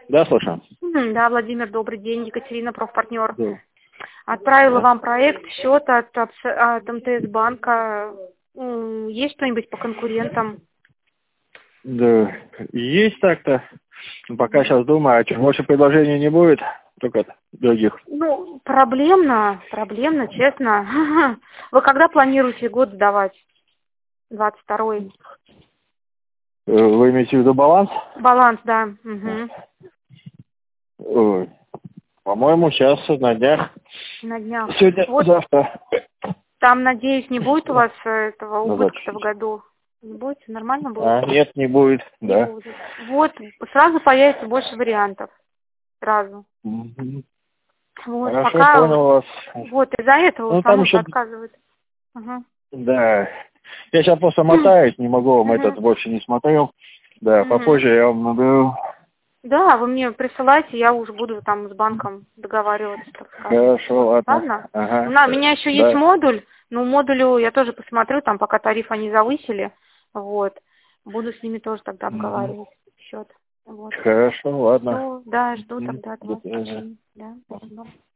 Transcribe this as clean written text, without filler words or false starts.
Да, слушаю. Да, Владимир, добрый день. Екатерина, профпартнер. Да. Отправила вам проект счета от МТС банка. Есть что-нибудь по конкурентам? Да, есть так-то. Пока сейчас думаю, а что, больше предложений не будет? Только других. Ну, проблемно, честно. Вы когда планируете год сдавать? 22-й. Вы имеете в виду баланс? Баланс, да. Угу. Ой, по-моему, сейчас на днях. На днях. Сегодня, Вот завтра. там, надеюсь, не будет у вас этого На убытка завтра. в году? Не будет? Нормально будет? А, нет, не будет, Не да. будет. Вот, сразу появится больше вариантов. Сразу. Мгм. Вот, Хорошо, пока понял вас. вот из-за этого в Ну, там основном еще, отказывают. Ага. да. Я сейчас просто мотаюсь, не могу вам этот Мгм. больше не смотрел. Да, Мгм. попозже я вам наберу. Да, вы мне присылайте, я уже буду там с банком договариваться, так скажем. Хорошо, ладно. Ладно? У Ага. меня еще есть Да. модуль, но модулю я тоже посмотрю, там пока тариф они завысили, вот. Буду с ними тоже тогда Мгм. обговаривать счет. Вот. Хорошо, ладно. Все, да, жду Мгм. тогда от До вас свидания. сообщений. Да, спасибо.